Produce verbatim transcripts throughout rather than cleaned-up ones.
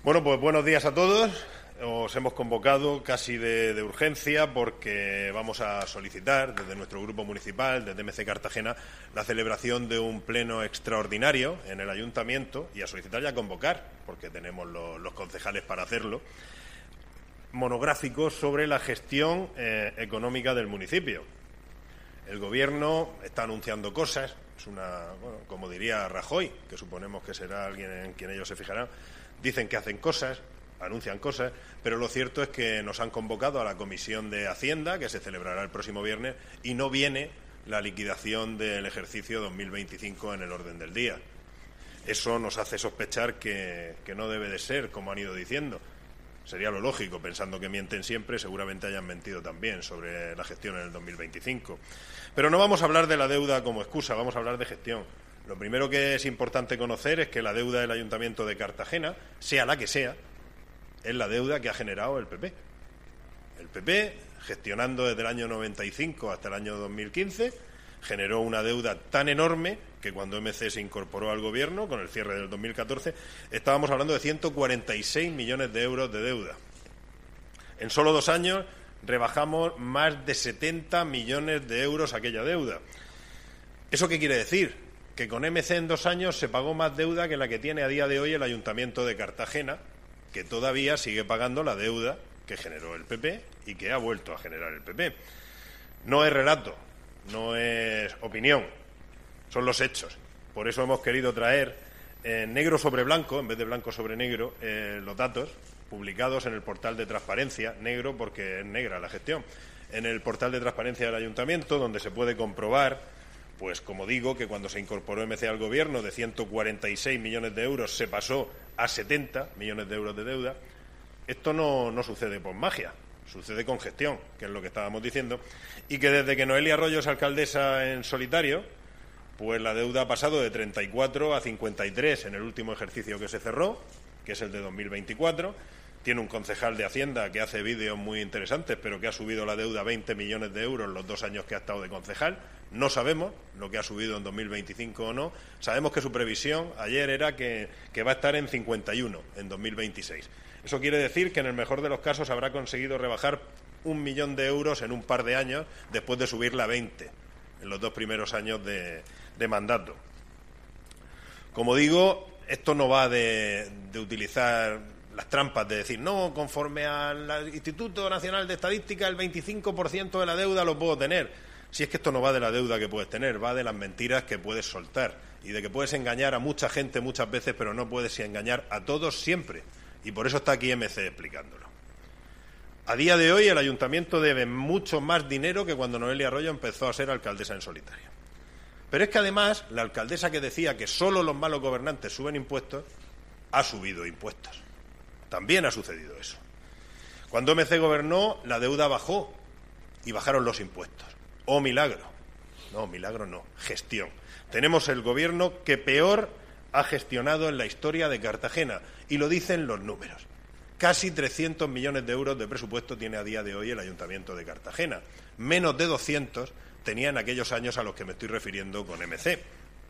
Bueno, pues buenos días a todos. Os hemos convocado casi de, de urgencia porque vamos a solicitar desde nuestro grupo municipal, desde M C Cartagena, la celebración de un pleno extraordinario en el Ayuntamiento y a solicitar y a convocar, porque tenemos lo, los concejales para hacerlo, monográfico sobre la gestión eh, económica del municipio. El Gobierno está anunciando cosas, es una, bueno, como diría Rajoy, que suponemos que será alguien en quien ellos se fijarán, dicen que hacen cosas, anuncian cosas, pero lo cierto es que nos han convocado a la Comisión de Hacienda, que se celebrará el próximo viernes, y no viene la liquidación del ejercicio dos mil veinticinco en el orden del día. Eso nos hace sospechar que, que no debe de ser, como han ido diciendo. Sería lo lógico, pensando que mienten siempre, seguramente hayan mentido también sobre la gestión en el dos mil veinticinco. Pero no vamos a hablar de la deuda como excusa, vamos a hablar de gestión. Lo primero que es importante conocer es que la deuda del Ayuntamiento de Cartagena, sea la que sea, es la deuda que ha generado el P P. El P P, gestionando desde el año noventa y cinco hasta el año dos mil quince, generó una deuda tan enorme que cuando M C se incorporó al Gobierno, con el cierre del dos mil catorce, estábamos hablando de ciento cuarenta y seis millones de euros de deuda. En solo dos años rebajamos más de setenta millones de euros aquella deuda. ¿Eso qué quiere decir? Que con M C en dos años se pagó más deuda que la que tiene a día de hoy el Ayuntamiento de Cartagena, que todavía sigue pagando la deuda que generó el P P y que ha vuelto a generar el P P. No es relato, no es opinión, son los hechos. Por eso hemos querido traer eh, negro sobre blanco, en vez de blanco sobre negro, eh, los datos publicados en el portal de transparencia, negro porque es negra la gestión, en el portal de transparencia del Ayuntamiento, donde se puede comprobar, pues como digo, que cuando se incorporó M C al Gobierno de ciento cuarenta y seis millones de euros se pasó a setenta millones de euros de deuda. Esto no, no sucede por magia, sucede con gestión, que es lo que estábamos diciendo, y que desde que Noelia Arroyo es alcaldesa en solitario, pues la deuda ha pasado de treinta y cuatro a cincuenta y tres en el último ejercicio que se cerró, que es el de dos mil veinticuatro. Tiene un concejal de Hacienda que hace vídeos muy interesantes, pero que ha subido la deuda a veinte millones de euros en los dos años que ha estado de concejal. No sabemos lo que ha subido en dos mil veinticinco o no. Sabemos que su previsión ayer era que, que va a estar en cincuenta y uno en dos mil veintiséis. Eso quiere decir que en el mejor de los casos habrá conseguido rebajar un millón de euros en un par de años después de subirla a veinte en los dos primeros años de, de mandato. Como digo, esto no va de, de utilizar las trampas de decir, no, conforme al Instituto Nacional de Estadística, el veinticinco por ciento de la deuda lo puedo tener. Si es que esto no va de la deuda que puedes tener, va de las mentiras que puedes soltar y de que puedes engañar a mucha gente muchas veces, pero no puedes engañar a todos siempre. Y por eso está aquí M C explicándolo. A día de hoy el Ayuntamiento debe mucho más dinero que cuando Noelia Arroyo empezó a ser alcaldesa en solitario. Pero es que además la alcaldesa que decía que solo los malos gobernantes suben impuestos, ha subido impuestos. También ha sucedido eso. Cuando M C gobernó, la deuda bajó y bajaron los impuestos. ¡Oh, milagro! No, milagro no, gestión. Tenemos el Gobierno que peor ha gestionado en la historia de Cartagena, y lo dicen los números. Casi trescientos millones de euros de presupuesto tiene a día de hoy el Ayuntamiento de Cartagena. Menos de doscientos tenía en aquellos años a los que me estoy refiriendo con M C.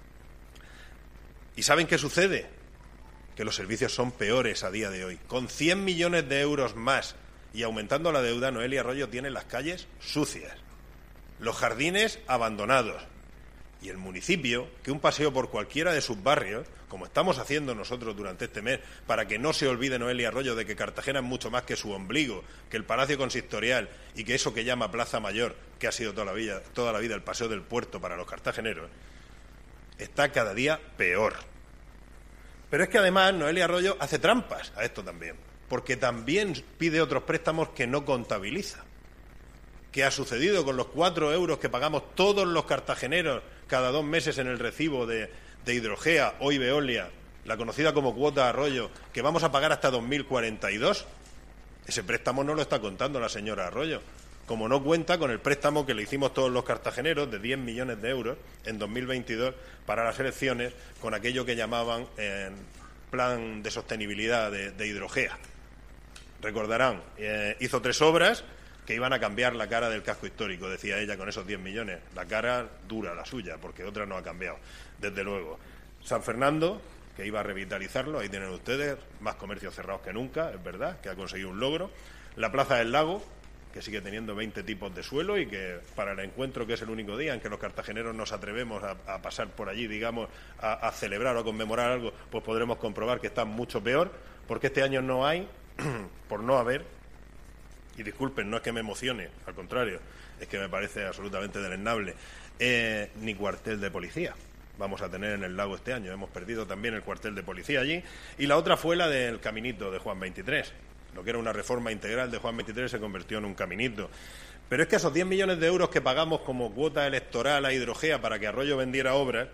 ¿Y saben qué sucede? Que los servicios son peores a día de hoy. Con cien millones de euros más y aumentando la deuda, Noelia Arroyo tiene las calles sucias, los jardines abandonados y el municipio, que un paseo por cualquiera de sus barrios, como estamos haciendo nosotros durante este mes, para que no se olvide Noelia Arroyo de que Cartagena es mucho más que su ombligo, que el Palacio Consistorial y que eso que llama Plaza Mayor, que ha sido toda la vida, toda la vida el paseo del puerto para los cartageneros, está cada día peor. Pero es que además Noelia Arroyo hace trampas a esto también, porque también pide otros préstamos que no contabiliza. ¿Qué ha sucedido con los cuatro euros que pagamos todos los cartageneros cada dos meses en el recibo de, de Hidrogea, hoy Veolia, la conocida como cuota Arroyo, que vamos a pagar hasta dos mil cuarenta y dos? Ese préstamo no lo está contando la señora Arroyo, como no cuenta con el préstamo que le hicimos todos los cartageneros de diez millones de euros en dos mil veintidós para las elecciones, con aquello que llamaban eh, plan de sostenibilidad de, de Hidrogea. Recordarán, eh, hizo tres obras que iban a cambiar la cara del casco histórico, decía ella, con esos diez millones. La cara dura, la suya, porque otra no ha cambiado, desde luego. San Fernando, que iba a revitalizarlo. Ahí tienen ustedes, más comercios cerrados que nunca, es verdad, que ha conseguido un logro. La Plaza del Lago, que sigue teniendo veinte tipos de suelo y que para el encuentro, que es el único día en que los cartageneros nos atrevemos a, a pasar por allí, digamos, a, a celebrar o a conmemorar algo, pues podremos comprobar que está mucho peor, porque este año no hay, por no haber, y disculpen, no es que me emocione, al contrario, es que me parece absolutamente deleznable, eh, ni cuartel de policía vamos a tener en el lago este año. Hemos perdido también el cuartel de policía allí. Y la otra fue la del caminito de Juan veintitrés. Lo que era una reforma integral de Juan veintitrés se convirtió en un caminito. Pero es que esos diez millones de euros que pagamos como cuota electoral a Hidrogea para que Arroyo vendiera obras,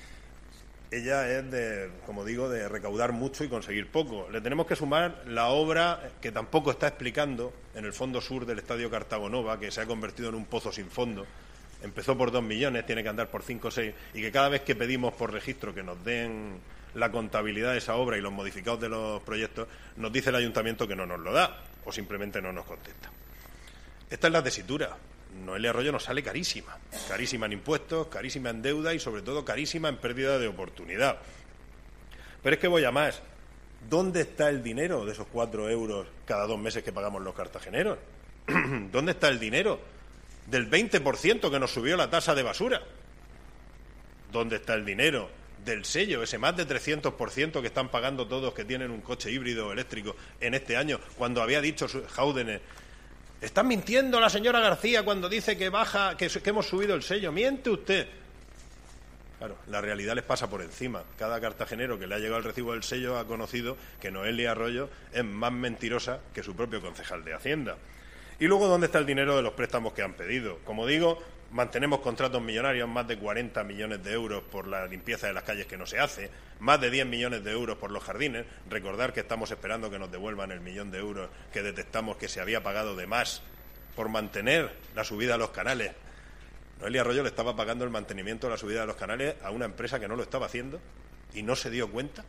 ella es de, como digo, de recaudar mucho y conseguir poco. Le tenemos que sumar la obra que tampoco está explicando en el fondo sur del Estadio Cartagonova, que se ha convertido en un pozo sin fondo. Empezó por dos millones, tiene que andar por cinco o seis, y que cada vez que pedimos por registro que nos den la contabilidad de esa obra y los modificados de los proyectos, nos dice el ayuntamiento que no nos lo da, o simplemente no nos contesta. Esta es la tesitura. Noelia Arroyo nos sale carísima, carísima en impuestos, carísima en deuda y sobre todo carísima en pérdida de oportunidad. Pero es que voy a más. ¿Dónde está el dinero de esos cuatro euros cada dos meses que pagamos los cartageneros? ¿Dónde está el dinero del veinte por ciento que nos subió la tasa de basura? ¿Dónde está el dinero del sello, ese más de trescientos por ciento que están pagando todos que tienen un coche híbrido eléctrico en este año, cuando había dicho Jáudenes: está mintiendo la señora García cuando dice que baja, que, que hemos subido el sello? Miente usted. Claro, la realidad les pasa por encima. Cada cartagenero que le ha llegado el recibo del sello ha conocido que Noelia Arroyo es más mentirosa que su propio concejal de Hacienda. Y luego, ¿dónde está el dinero de los préstamos que han pedido? Como digo, mantenemos contratos millonarios, más de cuarenta millones de euros por la limpieza de las calles que no se hace, más de diez millones de euros por los jardines. Recordar que estamos esperando que nos devuelvan el millón de euros que detectamos que se había pagado de más por mantener la subida a los canales. Noelia Arroyo le estaba pagando el mantenimiento de la subida de los canales a una empresa que no lo estaba haciendo y no se dio cuenta.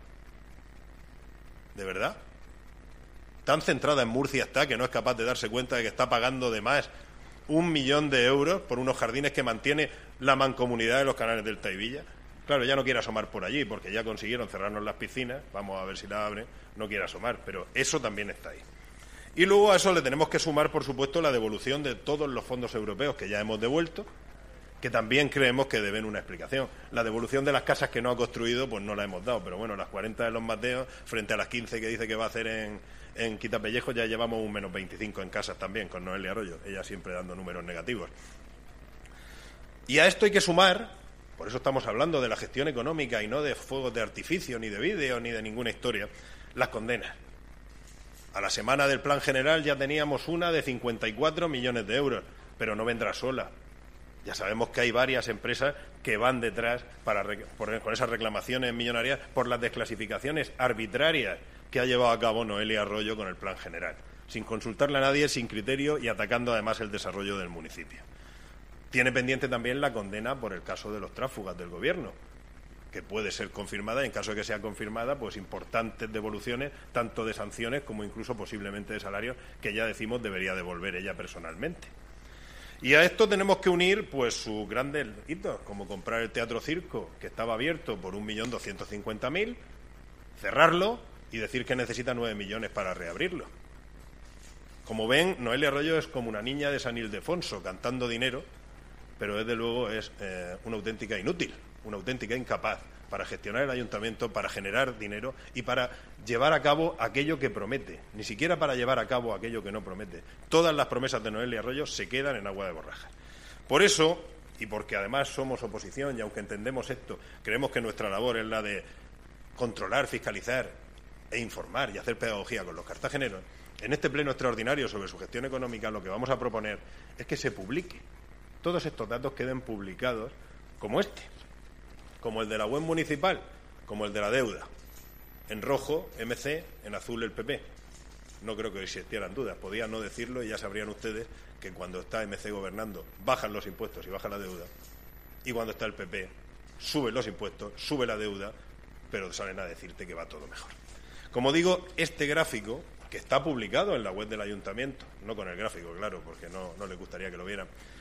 ¿De verdad? Tan centrada en Murcia está que no es capaz de darse cuenta de que está pagando de más un millón de euros por unos jardines que mantiene la mancomunidad de los canales del Taivilla. Claro, ya no quiere asomar por allí porque ya consiguieron cerrarnos las piscinas, vamos a ver si la abren, no quiere asomar, pero eso también está ahí. Y luego a eso le tenemos que sumar, por supuesto, la devolución de todos los fondos europeos que ya hemos devuelto, que también creemos que deben una explicación. La devolución de las casas que no ha construido, pues no la hemos dado, pero bueno, las cuarenta de los Mateos, frente a las quince que dice que va a hacer en, en Quitapellejo, ya llevamos un menos veinticinco en casas también, con Noelia Arroyo, ella siempre dando números negativos. Y a esto hay que sumar, por eso estamos hablando de la gestión económica y no de fuegos de artificio, ni de vídeo, ni de ninguna historia, las condenas. A la semana del Plan General ya teníamos una de cincuenta y cuatro millones de euros, pero no vendrá sola. Ya sabemos que hay varias empresas que van detrás para, por, con esas reclamaciones millonarias por las desclasificaciones arbitrarias que ha llevado a cabo Noelia Arroyo con el Plan General, sin consultarle a nadie, sin criterio y atacando además el desarrollo del municipio. Tiene pendiente también la condena por el caso de los tráfugas del Gobierno, que puede ser confirmada, y en caso de que sea confirmada, pues importantes devoluciones, tanto de sanciones como incluso posiblemente de salarios, que ya decimos debería devolver ella personalmente. Y a esto tenemos que unir pues sus grandes hitos, como comprar el Teatro Circo, que estaba abierto por un millón doscientos cincuenta mil, cerrarlo y decir que necesita nueve millones para reabrirlo. Como ven, Noelia Arroyo es como una niña de San Ildefonso cantando dinero, pero desde luego es eh, una auténtica inútil, una auténtica incapaz para gestionar el ayuntamiento, para generar dinero y para llevar a cabo aquello que promete, ni siquiera para llevar a cabo aquello que no promete. Todas las promesas de Noelia Arroyo se quedan en agua de borrajas. Por eso, y porque además somos oposición y aunque entendemos esto, creemos que nuestra labor es la de controlar, fiscalizar e informar y hacer pedagogía con los cartageneros, en este pleno extraordinario sobre su gestión económica lo que vamos a proponer es que se publique. Todos estos datos queden publicados como este, como el de la web municipal, como el de la deuda. En rojo, M C, en azul, el P P. No creo que existieran dudas. Podían no decirlo y ya sabrían ustedes que cuando está M C gobernando bajan los impuestos y baja la deuda. Y cuando está el P P suben los impuestos, sube la deuda, pero salen a decirte que va todo mejor. Como digo, este gráfico, que está publicado en la web del ayuntamiento, no con el gráfico, claro, porque no, no les gustaría que lo vieran,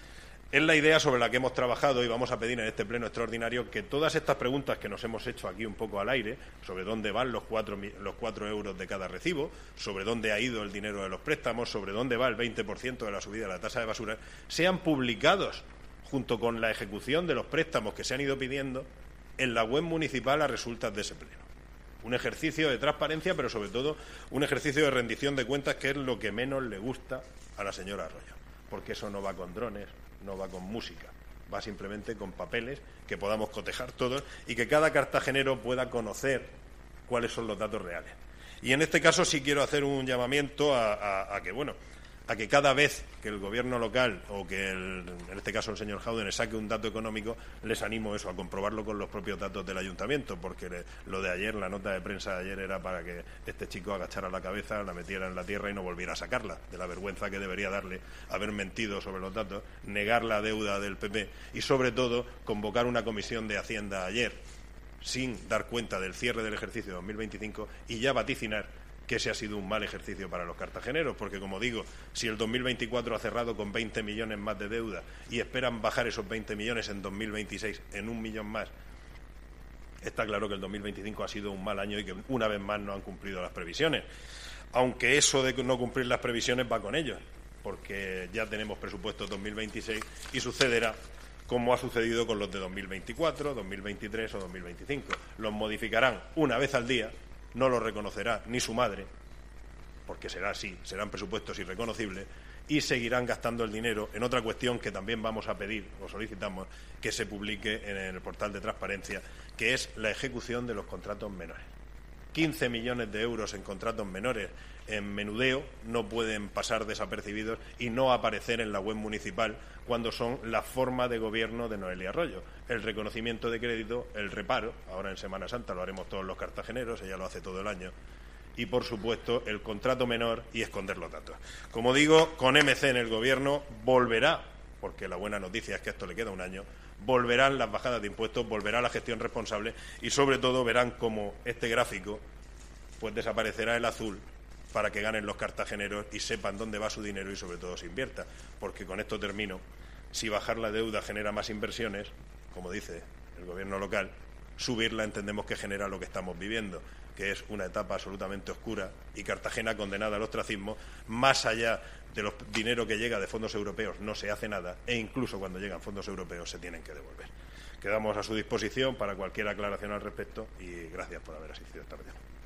Es la idea sobre la que hemos trabajado y vamos a pedir en este pleno extraordinario que todas estas preguntas que nos hemos hecho aquí un poco al aire, sobre dónde van los cuatro, los cuatro euros de cada recibo, sobre dónde ha ido el dinero de los préstamos, sobre dónde va el veinte por ciento de la subida de la tasa de basura, sean publicados junto con la ejecución de los préstamos que se han ido pidiendo en la web municipal a resultas de ese pleno. Un ejercicio de transparencia, pero sobre todo un ejercicio de rendición de cuentas, que es lo que menos le gusta a la señora Arroyo, porque eso no va con drones, no va con música, va simplemente con papeles que podamos cotejar todos y que cada cartagenero pueda conocer cuáles son los datos reales. Y en este caso sí quiero hacer un llamamiento a, a, a que, bueno, a que cada vez que el gobierno local o que, el, en este caso el señor Jaúdene, saque un dato económico, les animo eso, a comprobarlo con los propios datos del ayuntamiento, porque le, lo de ayer, la nota de prensa de ayer era para que este chico agachara la cabeza, la metiera en la tierra y no volviera a sacarla, de la vergüenza que debería darle haber mentido sobre los datos, negar la deuda del P P y, sobre todo, convocar una comisión de Hacienda ayer sin dar cuenta del cierre del ejercicio dos mil veinticinco y ya vaticinar que ese ha sido un mal ejercicio para los cartageneros, porque, como digo, si el dos mil veinticuatro ha cerrado con veinte millones más de deuda y esperan bajar esos veinte millones en dos mil veintiséis en un millón más, está claro que el dos mil veinticinco ha sido un mal año y que una vez más no han cumplido las previsiones. Aunque eso de no cumplir las previsiones va con ellos, porque ya tenemos presupuestos dos mil veintiséis y sucederá como ha sucedido con los de dos mil veinticuatro, dos mil veintitrés o dos mil veinticinco. Los modificarán una vez al día. No lo reconocerá ni su madre, porque será así, serán presupuestos irreconocibles, y seguirán gastando el dinero en otra cuestión que también vamos a pedir o solicitamos que se publique en el portal de transparencia, que es la ejecución de los contratos menores. quince millones de euros en contratos menores en menudeo no pueden pasar desapercibidos y no aparecer en la web municipal cuando son la forma de gobierno de Noelia Arroyo. El reconocimiento de crédito, el reparo, ahora en Semana Santa lo haremos todos los cartageneros, ella lo hace todo el año, y, por supuesto, el contrato menor y esconder los datos. Como digo, con M C en el gobierno volverá, porque la buena noticia es que esto le queda un año, volverán las bajadas de impuestos, volverá la gestión responsable y, sobre todo, verán cómo este gráfico pues desaparecerá el azul para que ganen los cartageneros y sepan dónde va su dinero y, sobre todo, se invierta. Porque, con esto termino, si bajar la deuda genera más inversiones, como dice el gobierno local, subirla entendemos que genera lo que estamos viviendo, que es una etapa absolutamente oscura y Cartagena condenada al ostracismo. Más allá de los dinero que llega de fondos europeos no se hace nada, e incluso cuando llegan fondos europeos se tienen que devolver. Quedamos a su disposición para cualquier aclaración al respecto y gracias por haber asistido esta mañana.